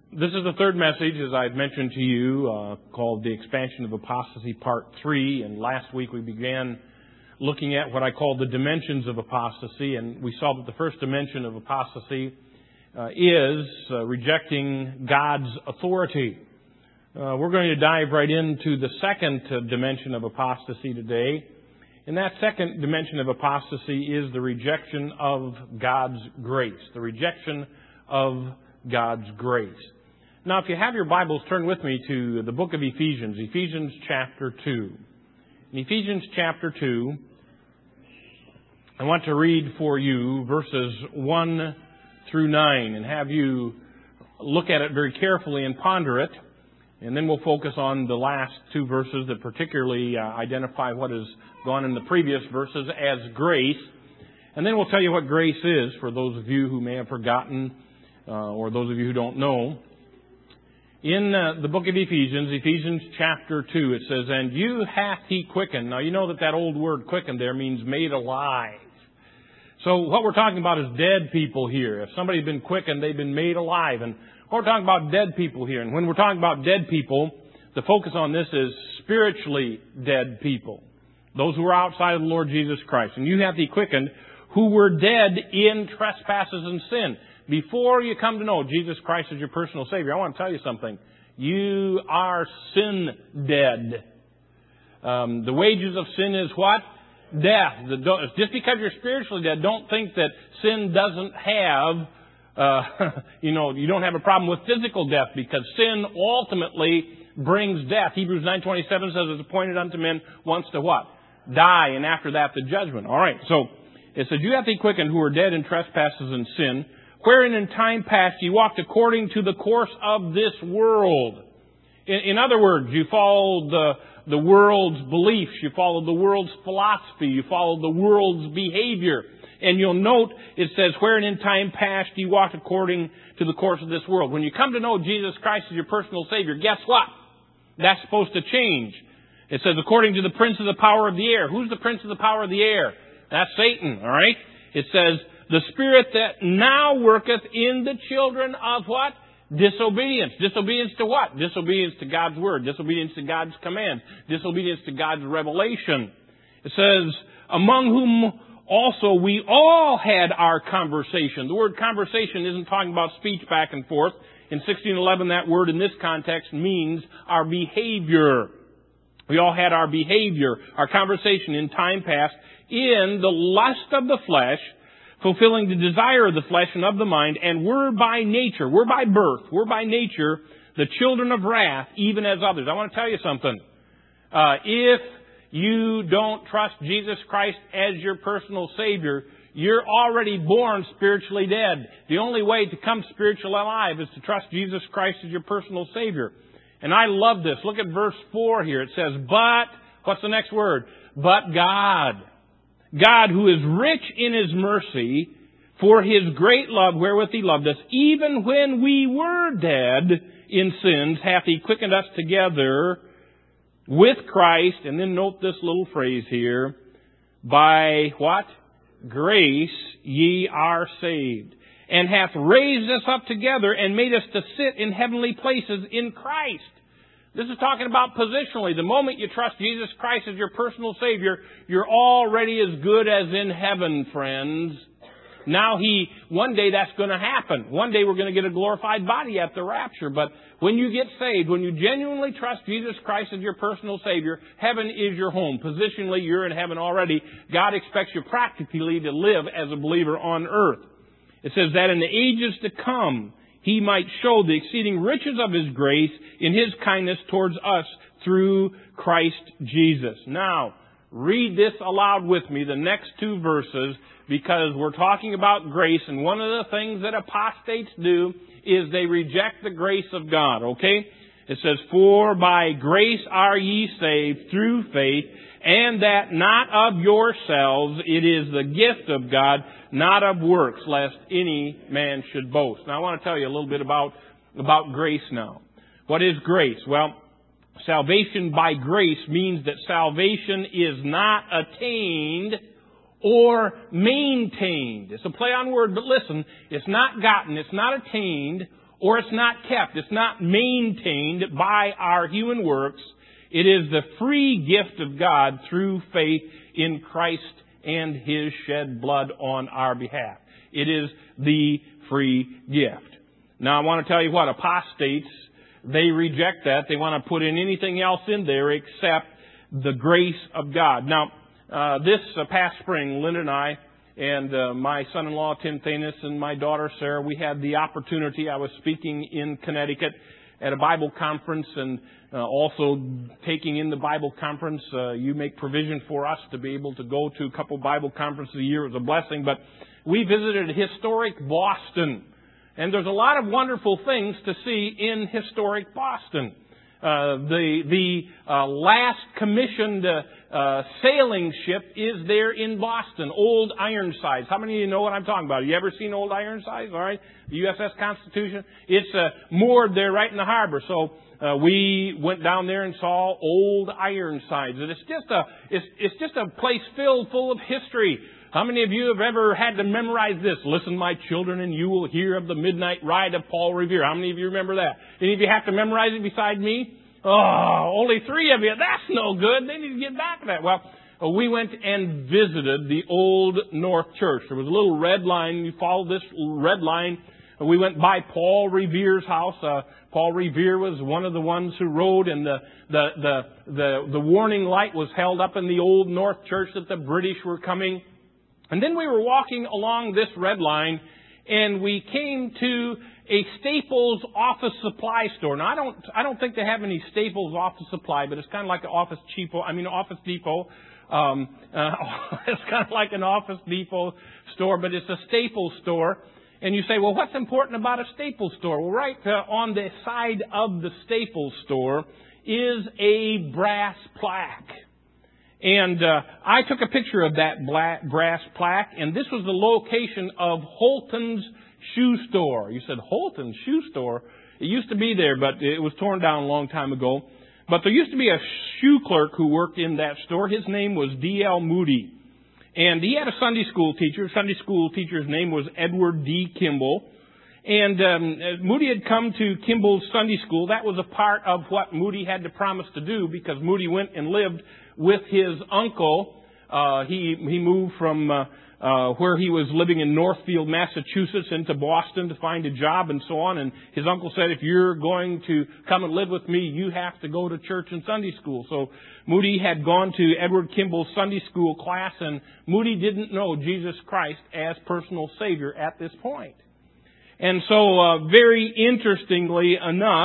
This is the third message, as I've mentioned to you, called The Expansion of Apostasy, Part 3. And last week we began looking at what I call the dimensions of apostasy. And we saw that the first dimension of apostasy is rejecting God's authority. We're going to dive right into the second dimension of apostasy today. And that second dimension of apostasy is the rejection of God's grace. The rejection of God's grace. Now, if you have your Bibles, turn with me to the book of Ephesians, Ephesians chapter 2. In Ephesians chapter 2, I want to read for you verses 1 through 9 and have you look at it very carefully and ponder it. And then we'll focus on the last two verses that particularly identify what has gone in the previous verses as grace. And then we'll tell you what grace is for those of you who may have forgotten or those of you who don't know. In the book of Ephesians, Ephesians chapter 2, it says, "And you hath he quickened." Now, you know that old word quickened there means made alive. So what we're talking about is dead people here. If somebody's been quickened, they've been made alive. And we're talking about dead people here. And when we're talking about dead people, the focus on this is spiritually dead people. Those who are outside of the Lord Jesus Christ. "And you hath he quickened, who were dead in trespasses and sin." Before you come to know Jesus Christ as your personal Savior, I want to tell you something. You are sin dead. The wages of sin is what? Death. Just because you're spiritually dead, don't think that sin doesn't have, you don't have a problem with physical death, because sin ultimately brings death. Hebrews 9:27 says it's appointed unto men once to what? Die, and after that the judgment. All right, so it says, "You hath he quickened who were dead in trespasses and sin, wherein in time past ye walked according to the course of this world." In other words, you followed the world's beliefs, you followed the world's philosophy, you followed the world's behavior. And you'll note it says, "wherein in time past ye walked according to the course of this world." When you come to know Jesus Christ as your personal Savior, guess what? That's supposed to change. It says, "according to the prince of the power of the air." Who's the prince of the power of the air? That's Satan, all right? It says, "the spirit that now worketh in the children of" what? Disobedience. Disobedience to what? Disobedience to God's word. Disobedience to God's command. Disobedience to God's revelation. It says, "among whom also we all had our conversation." The word conversation isn't talking about speech back and forth. In 1611, that word in this context means our behavior. We all had our behavior, our conversation in time past, in the lust of the flesh, fulfilling the desire of the flesh and of the mind, and we're by nature, we're by birth, we're by nature the children of wrath, even as others. I want to tell you something. If you don't trust Jesus Christ as your personal Savior, you're already born spiritually dead. The only way to come spiritually alive is to trust Jesus Christ as your personal Savior. And I love this. Look at verse 4 here. It says, "But," what's the next word? "But God. God, who is rich in His mercy, for His great love wherewith He loved us, even when we were dead in sins, hath He quickened us together with Christ." And then note this little phrase here. "By" what? "Grace ye are saved. And hath raised us up together and made us to sit in heavenly places in Christ." This is talking about positionally. The moment you trust Jesus Christ as your personal Savior, you're already as good as in heaven, friends. Now one day that's going to happen. One day we're going to get a glorified body at the rapture. But when you get saved, when you genuinely trust Jesus Christ as your personal Savior, heaven is your home. Positionally, you're in heaven already. God expects you practically to live as a believer on earth. It says that in the ages to come, He might show the exceeding riches of His grace in His kindness towards us through Christ Jesus. Now, read this aloud with me, the next two verses, because we're talking about grace, and one of the things that apostates do is they reject the grace of God, okay? It says, "For by grace are ye saved through faith, and that not of yourselves, it is the gift of God, not of works, lest any man should boast." Now, I want to tell you a little bit about grace now. What is grace? Well, salvation by grace means that salvation is not attained or maintained. It's a play on word, but listen, it's not gotten, it's not attained or it's not kept. It's not maintained by our human works. It is the free gift of God through faith in Christ and His shed blood on our behalf. It is the free gift. Now I want to tell you what, apostates, they reject that. They want to put in anything else in there except the grace of God. Now, this past spring, Linda and I and my son-in-law Tim Thanis and my daughter Sarah, we had the opportunity. I was speaking in Connecticut at a Bible conference, and also taking in the Bible conference. You make provision for us to be able to go to a couple Bible conferences a year. It was a blessing. But we visited historic Boston. And there's a lot of wonderful things to see in historic Boston. The last commissioned sailing ship is there in Boston, Old Ironsides. How many of you know what I'm talking about? Have you ever seen Old Ironsides? All right, the USS Constitution. It's moored there right in the harbor. So we went down there and saw Old Ironsides, and it's just a place filled full of history. How many of you have ever had to memorize this? Listen, my children, and you will hear of the midnight ride of Paul Revere. How many of you remember that? Any of you have to memorize it beside me? Oh, only 3 of you. That's no good. They need to get back to that. Well, we went and visited the Old North Church. There was a little red line. You follow this red line. We went by Paul Revere's house. Paul Revere was one of the ones who rode, and the warning light was held up in the Old North Church that the British were coming. And then we were walking along this red line, and we came to a Staples office supply store. Now, I don't think they have any Staples office supply, but it's kind of like an Office Depot. It's kind of like an Office Depot store, but it's a Staples store. And you say, well, what's important about a Staples store? Well, right on the side of the Staples store is a brass plaque. And I took a picture of that brass plaque, and this was the location of Holton's Shoe Store. You said, Holton's Shoe Store? It used to be there, but it was torn down a long time ago. But there used to be a shoe clerk who worked in that store. His name was D.L. Moody. And he had a Sunday school teacher. Sunday school teacher's name was Edward D. Kimball. And Moody had come to Kimball's Sunday school. That was a part of what Moody had to promise to do, because Moody went and lived with his uncle. He moved from where he was living in Northfield, Massachusetts, into Boston to find a job and so on. And his uncle said, if you're going to come and live with me, you have to go to church and Sunday school. So Moody had gone to Edward Kimball's Sunday school class, and Moody didn't know Jesus Christ as personal Savior at this point. And so, very interestingly enough,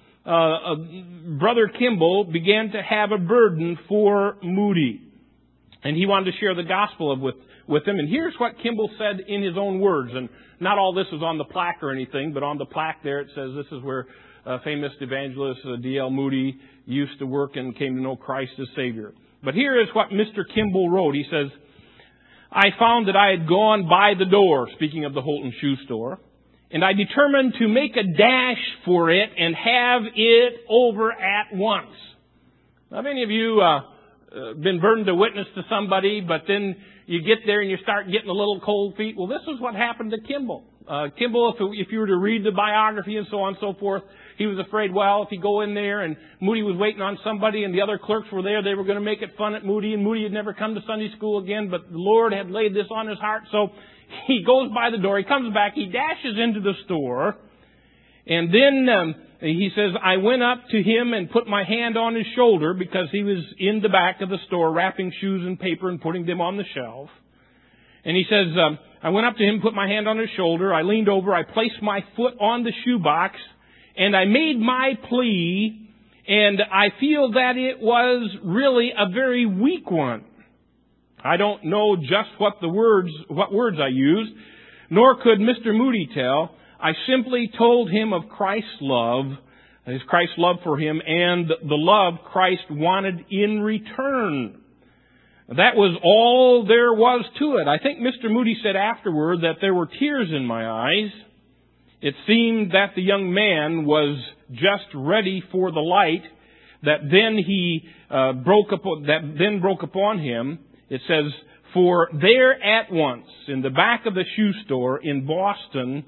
Brother Kimball began to have a burden for Moody. And he wanted to share the gospel with him. And here's what Kimball said in his own words. And not all this is on the plaque or anything, but on the plaque there it says this is where famous evangelist D.L. Moody used to work and came to know Christ as Savior. But here is what Mr. Kimball wrote. He says, I found that I had gone by the door, speaking of the Holton Shoe Store, and I determined to make a dash for it and have it over at once. Now, have any of you been burdened to witness to somebody, but then you get there and you start getting a little cold feet? Well, this is what happened to Kimball. Kimball, if you were to read the biography and so on and so forth, he was afraid, well, if you go in there and Moody was waiting on somebody and the other clerks were there, they were going to make it fun at Moody, and Moody had never come to Sunday school again, but the Lord had laid this on his heart. So he goes by the door, he comes back, he dashes into the store, and then he says, I went up to him and put my hand on his shoulder, because he was in the back of the store wrapping shoes in paper and putting them on the shelf. And he says, I went up to him, put my hand on his shoulder, I leaned over, I placed my foot on the shoebox, and I made my plea, and I feel that it was really a very weak one. I don't know just what words I used, nor could Mr. Moody tell. I simply told him of Christ's love, his Christ's love for him, and the love Christ wanted in return. That was all there was to it. I think Mr. Moody said afterward that there were tears in my eyes. It seemed that the young man was just ready for the light that then broke upon him. It says, for there at once, in the back of the shoe store in Boston,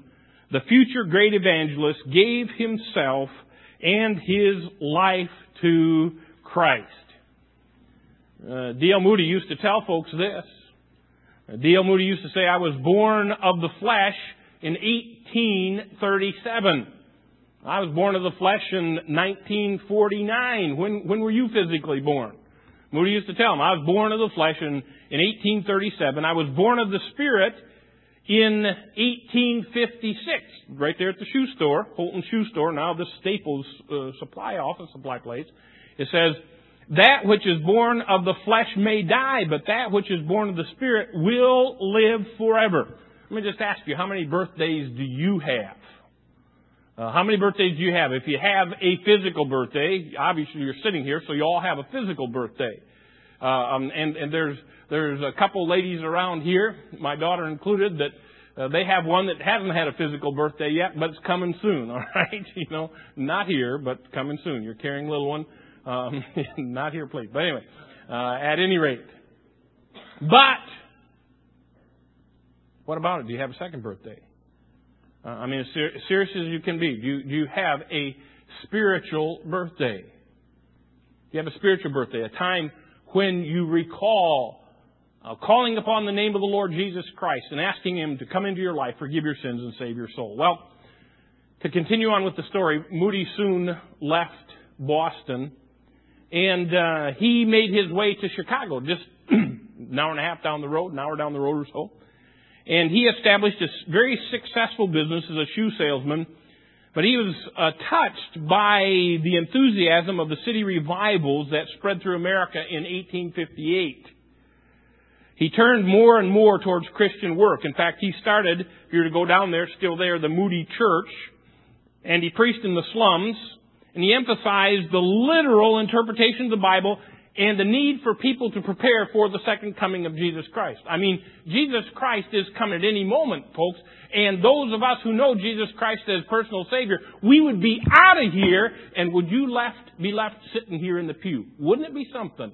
the future great evangelist, gave himself and his life to Christ. D.L. Moody used to tell folks this. D.L. Moody used to say, I was born of the flesh in 1837. I was born of the flesh in 1949. When were you physically born? Moody used to tell him, I was born of the flesh in 1837. I was born of the Spirit in 1856. Right there at the shoe store, Holton Shoe Store, now the Staples supply place. It says, that which is born of the flesh may die, but that which is born of the Spirit will live forever. Let me just ask you, how many birthdays do you have? How many birthdays do you have? If you have a physical birthday, obviously you're sitting here, so you all have a physical birthday. And there's a couple ladies around here, my daughter included, that they have one that hasn't had a physical birthday yet, but it's coming soon, all right? You know, not here, but coming soon. You're carrying a little one. Not here, please. But anyway, at any rate. But, what about it? Do you have a second birthday? I mean, as serious as you can be, do you have a spiritual birthday? Do you have a spiritual birthday? A time when you recall calling upon the name of the Lord Jesus Christ and asking Him to come into your life, forgive your sins, and save your soul. Well, to continue on with the story, Moody soon left Boston, and he made his way to Chicago, just an hour and a half down the road, an hour down the road or so. And he established a very successful business as a shoe salesman. But he was touched by the enthusiasm of the city revivals that spread through America in 1858. He turned more and more towards Christian work. In fact, he started, if you were to go down there, still there, the Moody Church. And he preached in the slums. And he emphasized the literal interpretation of the Bible and the need for people to prepare for the second coming of Jesus Christ. I mean, Jesus Christ is coming at any moment, folks. And those of us who know Jesus Christ as personal Savior, we would be out of here, and would you be left sitting here in the pew? Wouldn't it be something?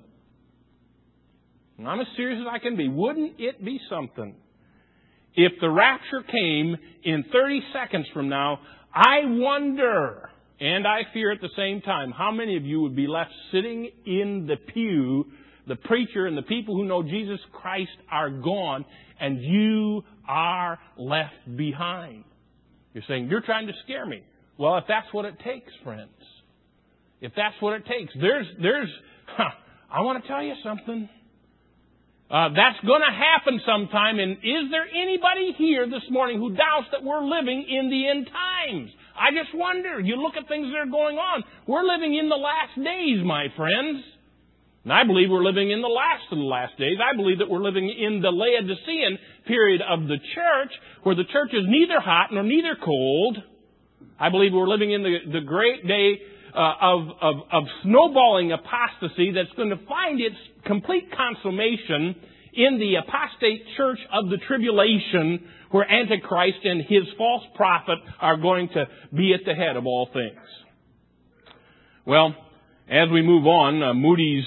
And I'm as serious as I can be. Wouldn't it be something? If the rapture came in 30 seconds from now, I wonder, and I fear at the same time, how many of you would be left sitting in the pew? The preacher and the people who know Jesus Christ are gone, and you are left behind. You're saying, you're trying to scare me. Well, if that's what it takes, friends, if that's what it takes, I want to tell you something. That's going to happen sometime, and is there anybody here this morning who doubts that we're living in the end times? I just wonder. You look at things that are going on. We're living in the last days, my friends. And I believe we're living in the last of the last days. I believe that we're living in the Laodicean period of the church, where the church is neither hot nor neither cold. I believe we're living in the great day of snowballing apostasy that's going to find its complete consummation in the apostate church of the tribulation, where Antichrist and his false prophet are going to be at the head of all things. Well, as we move on, Moody's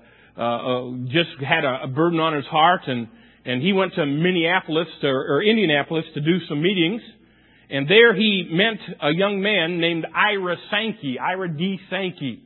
just had a burden on his heart, and he went to Minneapolis or Indianapolis to do some meetings. And there he met a young man named Ira D. Sankey.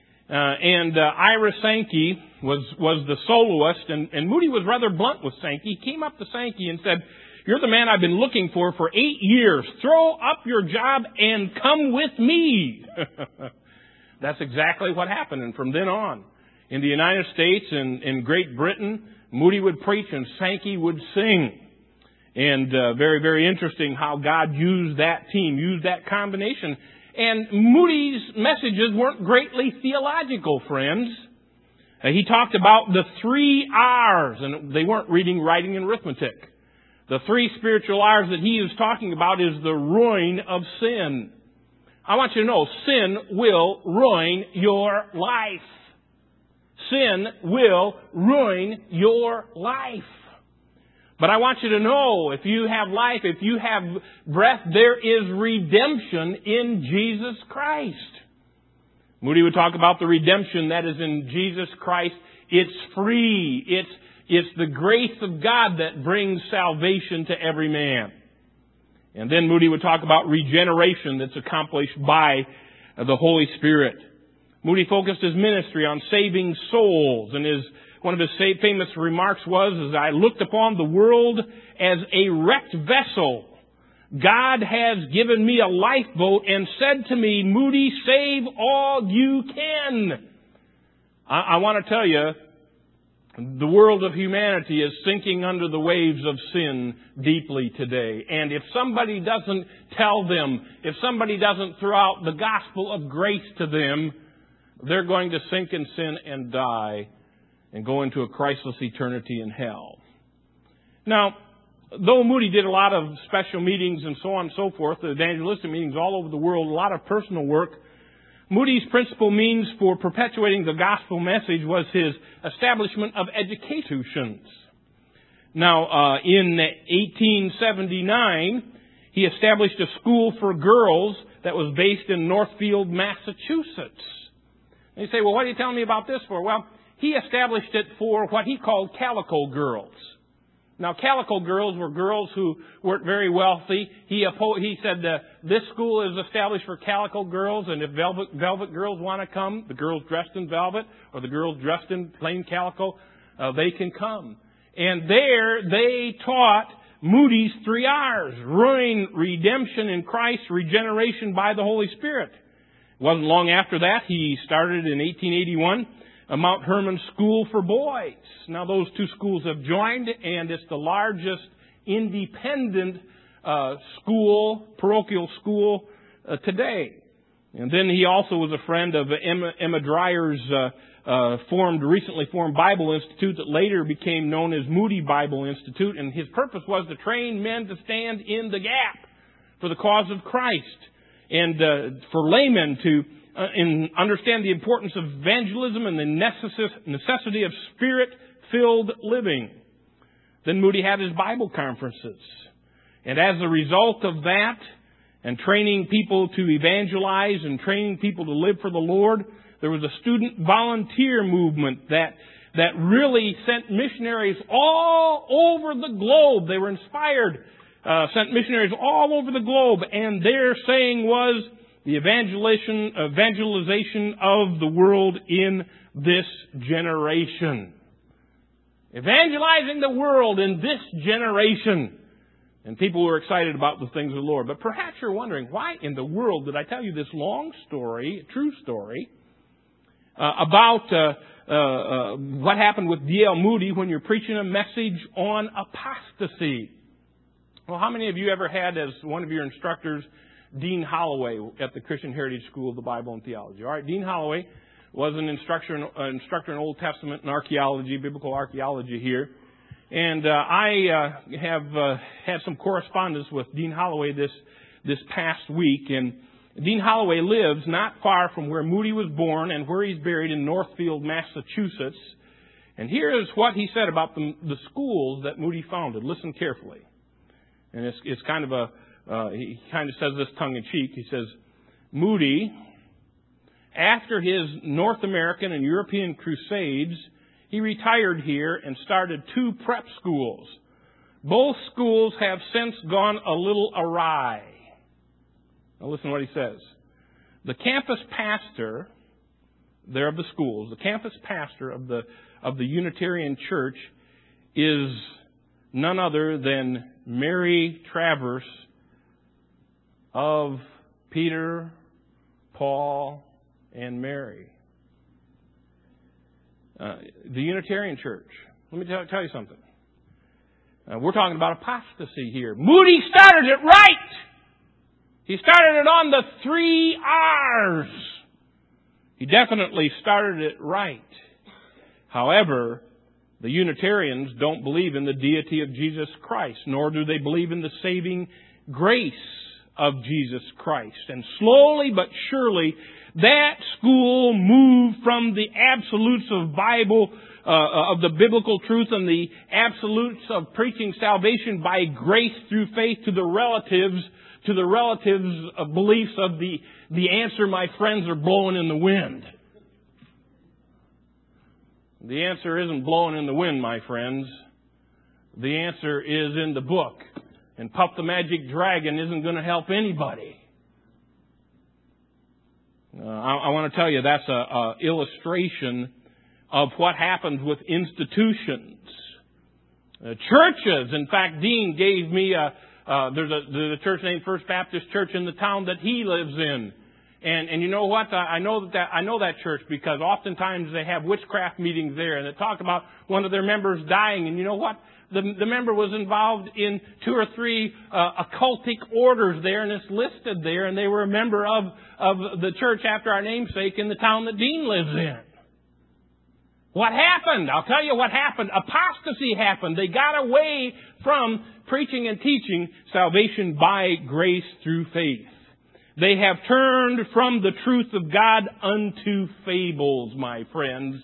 Ira Sankey was the soloist, and Moody was rather blunt with Sankey. He came up to Sankey and said, "You're the man I've been looking for 8 years. Throw up your job and come with me." That's exactly what happened. And from then on, in the United States and in Great Britain, Moody would preach and Sankey would sing. And very, very interesting how God used that team, used that combination. And Moody's messages weren't greatly theological, friends. He talked about the 3 R's, and they weren't reading, writing, and arithmetic. The 3 spiritual R's that he is talking about is the ruin of sin. I want you to know, sin will ruin your life. Sin will ruin your life. But I want you to know, if you have life, if you have breath, there is redemption in Jesus Christ. Moody would talk about the redemption that is in Jesus Christ. It's free. It's the grace of God that brings salvation to every man. And then Moody would talk about regeneration that's accomplished by the Holy Spirit. Moody focused his ministry on saving souls, and one of his famous remarks was, "I looked upon the world as a wrecked vessel. God has given me a lifeboat and said to me, 'Moody, save all you can.'" I want to tell you, the world of humanity is sinking under the waves of sin deeply today. And if somebody doesn't tell them, if somebody doesn't throw out the gospel of grace to them, they're going to sink in sin and die and go into a Christless eternity in hell. Now, though Moody did a lot of special meetings and so on and so forth, evangelistic meetings all over the world, a lot of personal work, Moody's principal means for perpetuating the gospel message was his establishment of educations. Now, in 1879, he established a school for girls that was based in Northfield, Massachusetts. And you say, well, what are you telling me about this for? Well, he established it for what he called calico girls. Now, calico girls were girls who weren't very wealthy. He said this school is established for calico girls, and if velvet girls want to come, the girls dressed in velvet or the girls dressed in plain calico, they can come. And there they taught Moody's 3 R's: ruin, redemption in Christ, regeneration by the Holy Spirit. It wasn't long after that, he started in 1881 a Mount Hermon School for Boys. Now those 2 schools have joined, and it's the largest independent parochial school today. And then he also was a friend of Emma Dreyer's recently formed Bible Institute that later became known as Moody Bible Institute, and his purpose was to train men to stand in the gap for the cause of Christ, and for laymen to understand the importance of evangelism and the necessity of Spirit-filled living. Then Moody had his Bible conferences. And as a result of that, and training people to evangelize and training people to live for the Lord, there was a student volunteer movement that really sent missionaries all over the globe. They were inspired, sent missionaries all over the globe, and their saying was, the evangelization of the world in this generation. Evangelizing the world in this generation. And people were excited about the things of the Lord. But perhaps you're wondering, why in the world did I tell you this long story, true story, about what happened with D.L. Moody when you're preaching a message on apostasy? Well, how many of you ever had as one of your instructors Dean Holloway at the Christian Heritage School of the Bible and Theology? All right, Dean Holloway was an instructor in Old Testament and archaeology, biblical archaeology here. And I have had some correspondence with Dean Holloway this past week. And Dean Holloway lives not far from where Moody was born and where he's buried in Northfield, Massachusetts. And here is what he said about the schools that Moody founded. Listen carefully. And it's kind of he kind of says this tongue-in-cheek. He says, Moody, after his North American and European crusades, he retired here and started 2 prep schools. Both schools have since gone a little awry. Now listen to what he says. The campus pastor there of the schools, the campus pastor of the Unitarian Church is none other than Mary Travers of Peter, Paul, and Mary. The Unitarian Church. Let me tell you something. We're talking about apostasy here. Moody started it right. He started it on the 3 R's. He definitely started it right. However, the Unitarians don't believe in the deity of Jesus Christ, nor do they believe in the saving grace of Jesus Christ. And slowly but surely, that school moved from the absolutes of of the biblical truth and the absolutes of preaching salvation by grace through faith to the relatives of beliefs of the answer, my friends, are blowing in the wind. The answer isn't blowing in the wind, my friends. The answer is in the book. And Puff the Magic Dragon isn't going to help anybody. I want to tell you that's a illustration of what happens with institutions. Churches, in fact, Dean gave me there's a church named First Baptist Church in the town that he lives in. And you know what? I know that church because oftentimes they have witchcraft meetings there, and they talk about one of their members dying. And you know what? The member was involved in 2 or 3 occultic orders there, and it's listed there. And they were a member of the church after our namesake in the town that Dean lives in. What happened? I'll tell you what happened. Apostasy happened. They got away from preaching and teaching salvation by grace through faith. They have turned from the truth of God unto fables, my friends.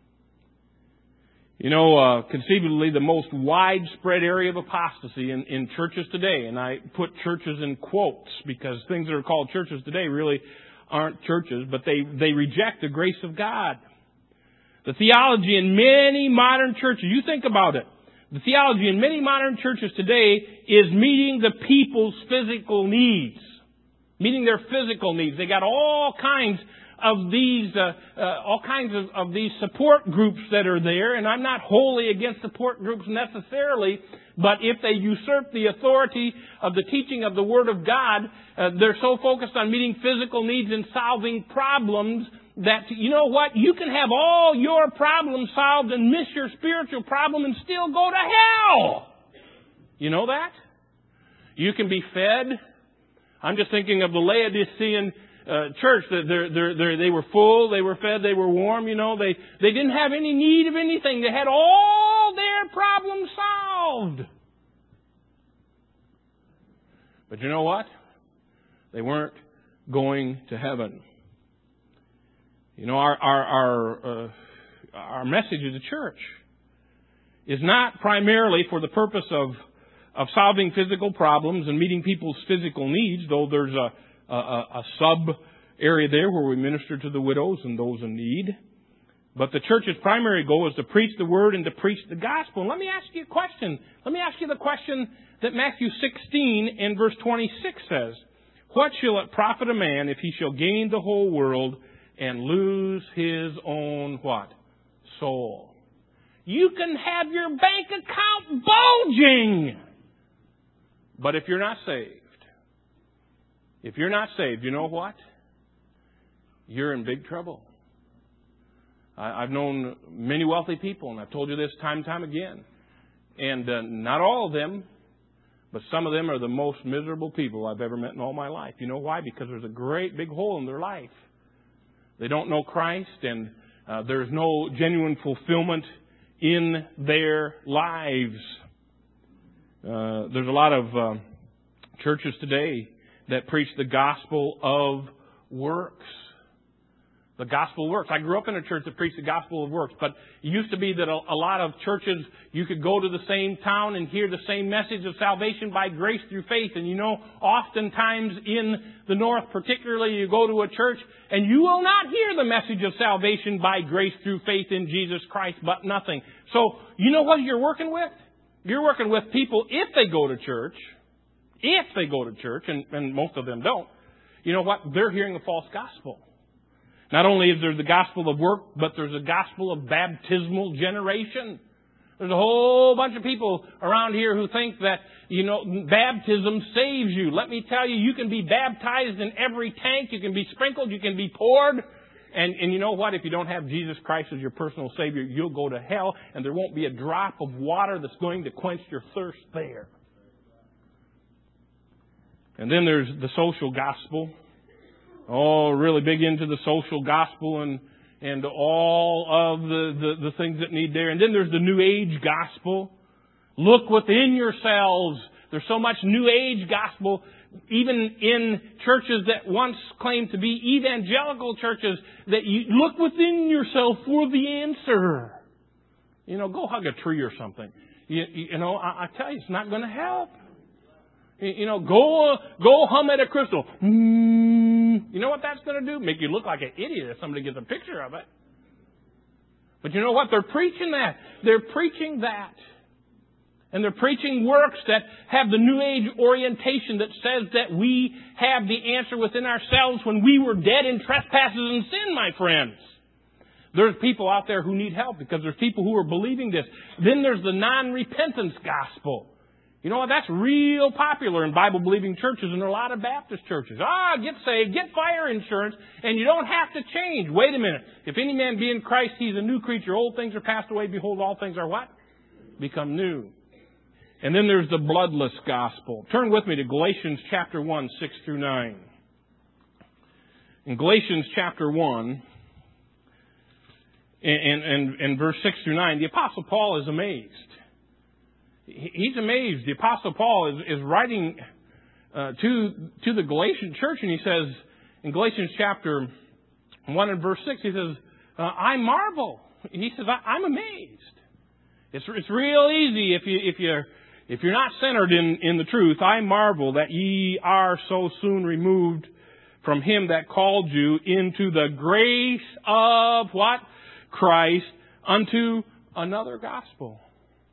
You know, conceivably the most widespread area of apostasy in churches today, and I put churches in quotes because things that are called churches today really aren't churches, but they reject the grace of God. The theology in many modern churches, you think about it, the theology in many modern churches today is meeting the people's physical needs. Meeting their physical needs. They got all kinds of these support groups that are there, and I'm not wholly against support groups necessarily, but if they usurp the authority of the teaching of the Word of God, they're so focused on meeting physical needs and solving problems that, you know what, you can have all your problems solved and miss your spiritual problem and still go to hell. You know that? You can be fed. I'm just thinking of the Laodicean church. They were full, they were fed, they were warm. You know, they didn't have any need of anything. They had all their problems solved. But you know what? They weren't going to heaven. You know, our message as a church is not primarily for the purpose of solving physical problems and meeting people's physical needs, though there's a sub area there where we minister to the widows and those in need. But the church's primary goal is to preach the Word and to preach the gospel. And let me ask you a question. Let me ask you the question that Matthew 16 and verse 26 says. What shall it profit a man if he shall gain the whole world and lose his own what? Soul. You can have your bank account bulging. But if you're not saved, you know what? You're in big trouble. I've known many wealthy people, and I've told you this time and time again. And not all of them, but some of them are the most miserable people I've ever met in all my life. You know why? Because there's a great big hole in their life. They don't know Christ, and there's no genuine fulfillment in their lives. There's a lot of churches today that preach the gospel of works. The gospel of works. I grew up in a church that preached the gospel of works, but it used to be that a lot of churches, you could go to the same town and hear the same message of salvation by grace through faith. And you know, oftentimes in the north particularly, you go to a church and you will not hear the message of salvation by grace through faith in Jesus Christ, but nothing. So, you know what you're working with? You're working with people, if they go to church, and most of them don't, you know what? They're hearing a false gospel. Not only is there the gospel of work, but there's a gospel of baptismal generation. There's a whole bunch of people around here who think that, you know, baptism saves you. Let me tell you, you can be baptized in every tank. You can be sprinkled. You can be poured. And you know what? If you don't have Jesus Christ as your personal Savior, you'll go to hell, and there won't be a drop of water that's going to quench your thirst there. And then there's the social gospel. Oh, really big into the social gospel and all of the things that need there. And then there's the New Age gospel. Look within yourselves. There's so much New Age gospel, even in churches that once claimed to be evangelical churches, that you look within yourself for the answer. You know, go hug a tree or something. You know, I tell you, it's not going to help. You know, go hum at a crystal. You know what that's going to do? Make you look like an idiot if somebody gets a picture of it. But you know what? They're preaching that. They're preaching that. And they're preaching works that have the New Age orientation that says that we have the answer within ourselves when we were dead in trespasses and sin, my friends. There's people out there who need help because there's people who are believing this. Then there's the non-repentance gospel. You know what? That's real popular in Bible-believing churches and a lot of Baptist churches. Get saved, get fire insurance, and you don't have to change. Wait a minute. If any man be in Christ, he's a new creature. Old things are passed away. Behold, all things are what? Become new. And then there's the bloodless gospel. Turn with me to Galatians chapter 1, 6 through 9. In Galatians chapter 1, and verse 6 through 9, the Apostle Paul is amazed. He's amazed. The Apostle Paul is writing to the Galatian church, and he says, in Galatians chapter 1 and verse 6, he says, I marvel. He says, I'm amazed. It's real easy if you're not centered in the truth. I marvel that ye are so soon removed from him that called you into the grace of what? Christ unto another gospel.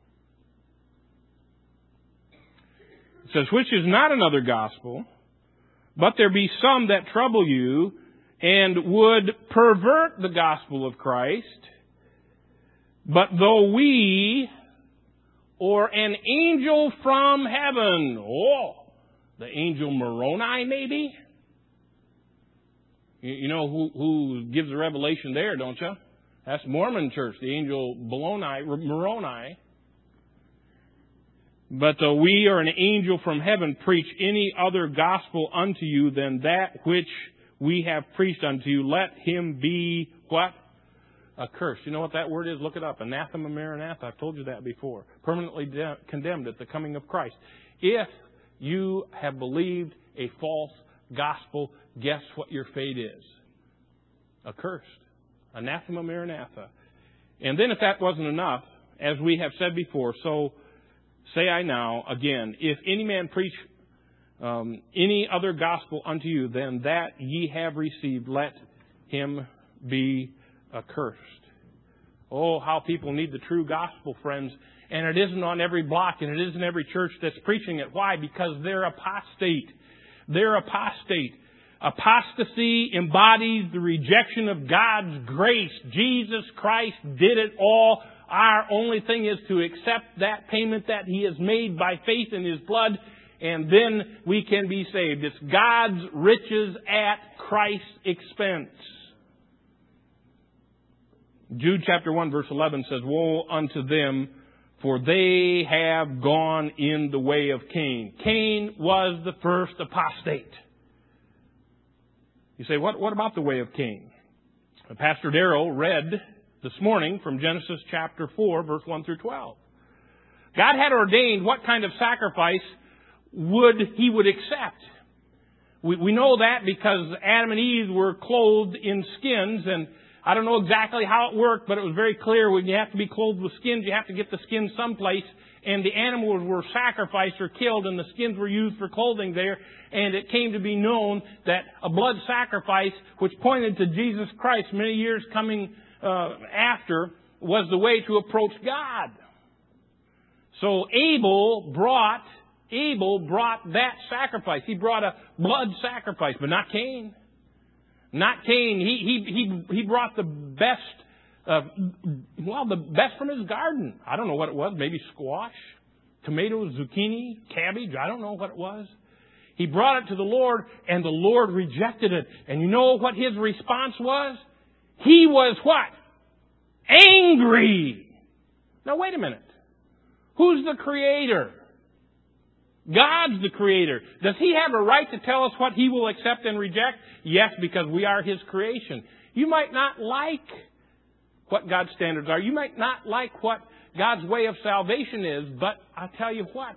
It says, which is not another gospel, but there be some that trouble you and would pervert the gospel of Christ. But though we or an angel from heaven, the angel Moroni maybe? You know who gives the revelation there, don't you? That's Mormon church, the angel Moroni. But though we or an angel from heaven preach any other gospel unto you than that which we have preached unto you, let him be what? Accursed. You know what that word is? Look it up. Anathema maranatha. I've told you that before. Permanently condemned at the coming of Christ. If you have believed a false gospel, guess what your fate is? Accursed. Anathema maranatha. And then if that wasn't enough, as we have said before, so say I now again, if any man preach any other gospel unto you than that ye have received, let him be accursed. Oh, how people need the true gospel, friends. And it isn't on every block and it isn't every church that's preaching it. Why? Because they're apostate. They're apostate. Apostasy embodies the rejection of God's grace. Jesus Christ did it all. Our only thing is to accept that payment that He has made by faith in His blood, and then we can be saved. It's God's riches at Christ's expense. Jude chapter 1 verse 11 says, woe unto them, for they have gone in the way of Cain. Cain was the first apostate. You say, what about the way of Cain? Pastor Darrell read this morning from Genesis chapter 4, verse 1 through 12. God had ordained what kind of sacrifice He would accept. We know that because Adam and Eve were clothed in skins, and I don't know exactly how it worked, but it was very clear when you have to be clothed with skins, you have to get the skins someplace, and the animals were sacrificed or killed, and the skins were used for clothing there, and it came to be known that a blood sacrifice, which pointed to Jesus Christ many years coming after, was the way to approach God. So Abel brought that sacrifice. He brought a blood sacrifice, but not Cain. Not Cain. He brought the best, the best from his garden. I don't know what it was. Maybe squash, tomatoes, zucchini, cabbage. I don't know what it was. He brought it to the Lord, and the Lord rejected it. And you know what his response was? He was what? Angry. Now wait a minute. Who's the Creator? God's the Creator. Does He have a right to tell us what He will accept and reject? Yes, because we are His creation. You might not like what God's standards are. You might not like what God's way of salvation is, but I'll tell you what.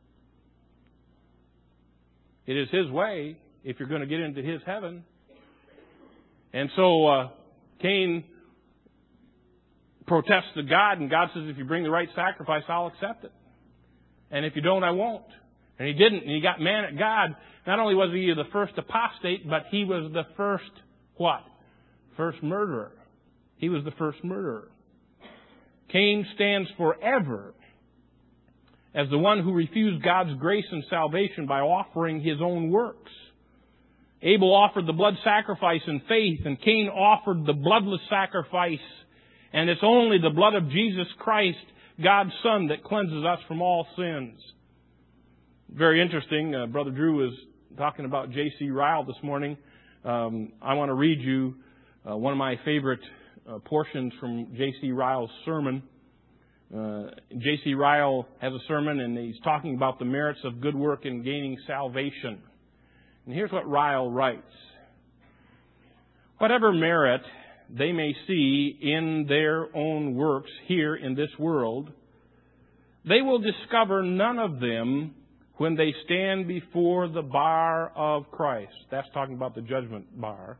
It is His way if you're going to get into His heaven. And so Cain protests to God, and God says, if you bring the right sacrifice, I'll accept it. And if you don't, I won't. And he didn't, and he got mad at God. Not only was he the first apostate, but he was the first what? First murderer. He was the first murderer. Cain stands forever as the one who refused God's grace and salvation by offering his own works. Abel offered the blood sacrifice in faith, and Cain offered the bloodless sacrifice. And it's only the blood of Jesus Christ, God's Son, that cleanses us from all sins. Very interesting. Brother Drew was talking about J.C. Ryle this morning. I want to read you one of my favorite portions from J.C. Ryle's sermon. J.C. Ryle has a sermon, and he's talking about the merits of good work in gaining salvation. And here's what Ryle writes. Whatever merit they may see in their own works here in this world, they will discover none of them when they stand before the bar of Christ. That's talking about the judgment bar.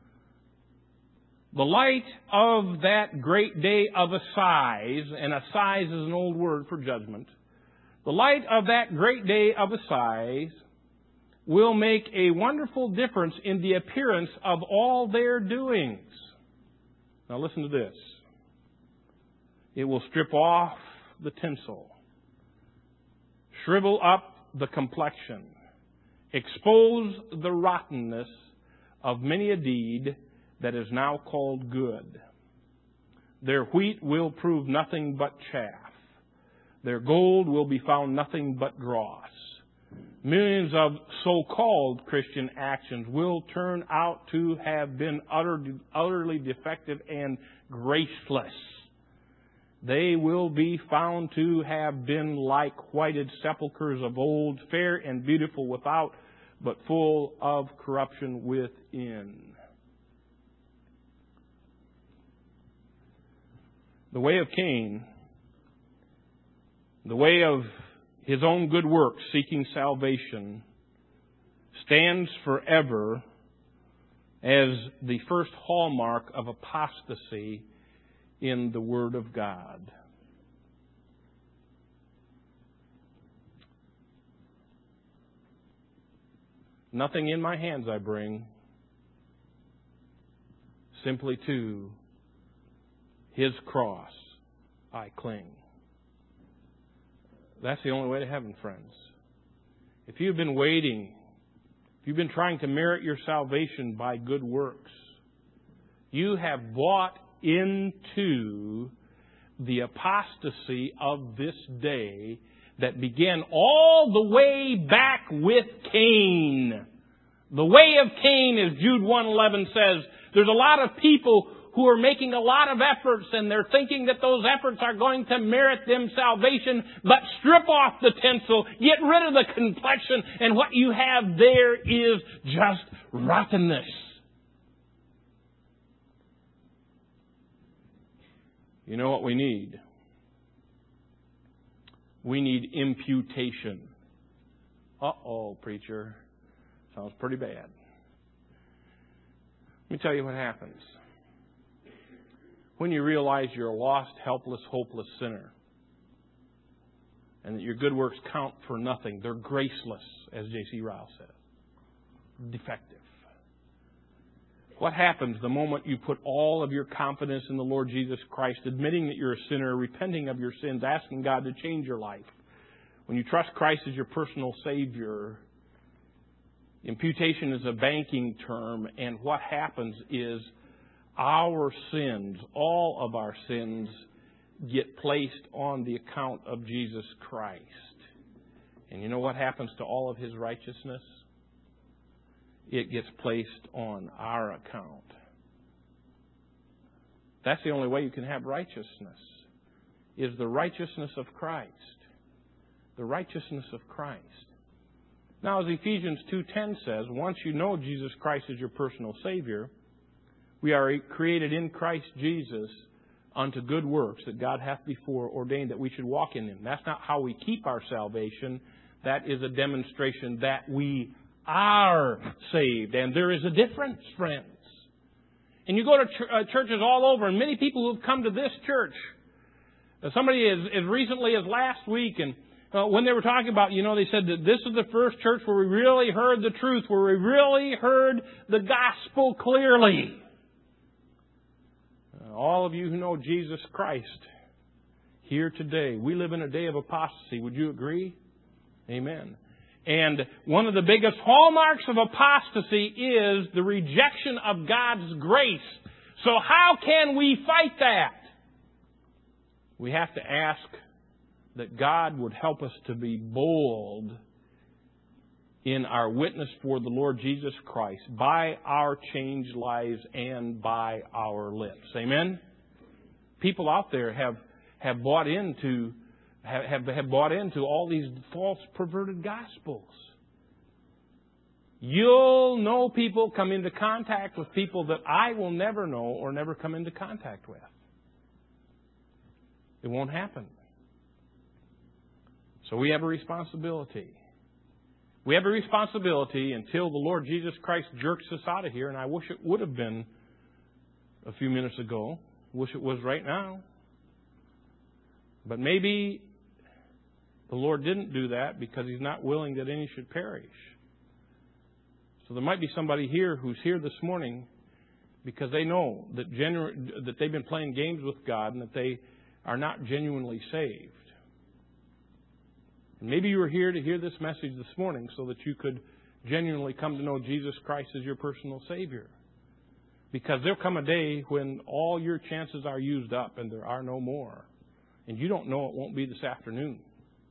The light of that great day of assize, and assize is an old word for judgment. The light of that great day of assize will make a wonderful difference in the appearance of all their doings. Now listen to this. It will strip off the tinsel, shrivel up the complexion, expose the rottenness of many a deed that is now called good. Their wheat will prove nothing but chaff. Their gold will be found nothing but dross. Millions of so-called Christian actions will turn out to have been utterly defective and graceless. They will be found to have been like whited sepulchres of old, fair and beautiful without, but full of corruption within. The way of Cain, the way of his own good works seeking salvation, stands forever as the first hallmark of apostasy in the Word of God. Nothing in my hands I bring, simply to His cross I cling. That's the only way to heaven, friends. If you've been waiting, if you've been trying to merit your salvation by good works, you have bought into the apostasy of this day that began all the way back with Cain. The way of Cain, as Jude 1:11 says, there's a lot of people who are making a lot of efforts, and they're thinking that those efforts are going to merit them salvation, but strip off the tinsel, get rid of the complexion, and what you have there is just rottenness. You know what we need? We need imputation. Uh-oh, preacher. Sounds pretty bad. Let me tell you what happens. When you realize you're a lost, helpless, hopeless sinner, and that your good works count for nothing, they're graceless, as J.C. Ryle said, defective. What happens the moment you put all of your confidence in the Lord Jesus Christ, admitting that you're a sinner, repenting of your sins, asking God to change your life? When you trust Christ as your personal Savior, imputation is a banking term, and what happens is our sins, all of our sins, get placed on the account of Jesus Christ. And you know what happens to all of His righteousness? It gets placed on our account. That's the only way you can have righteousness, is the righteousness of Christ. The righteousness of Christ. Now, as Ephesians 2:10 says, once you know Jesus Christ as your personal Savior, we are created in Christ Jesus unto good works that God hath before ordained that we should walk in them. That's not how we keep our salvation. That is a demonstration that we are saved. And there is a difference, friends. And you go to churches all over, and many people who have come to this church, somebody as recently as last week, and when they were talking about, they said that this is the first church where we really heard the truth, where we really heard the gospel clearly. All of you who know Jesus Christ, here today. We live in a day of apostasy. Would you agree? Amen. And one of the biggest hallmarks of apostasy is the rejection of God's grace. So how can we fight that? We have to ask that God would help us to be bold in our witness for the Lord Jesus Christ by our changed lives and by our lips. Amen? People out there have bought into all these false perverted gospels. You'll know people, come into contact with people that I will never know or never come into contact with. It won't happen. So we have a responsibility. We have a responsibility until the Lord Jesus Christ jerks us out of here, and I wish it would have been a few minutes ago. Wish it was right now. But maybe the Lord didn't do that because He's not willing that any should perish. So there might be somebody here who's here this morning because they know that they've been playing games with God and that they are not genuinely saved. And maybe you were here to hear this message this morning so that you could genuinely come to know Jesus Christ as your personal Savior. Because there'll come a day when all your chances are used up and there are no more. And you don't know it won't be this afternoon.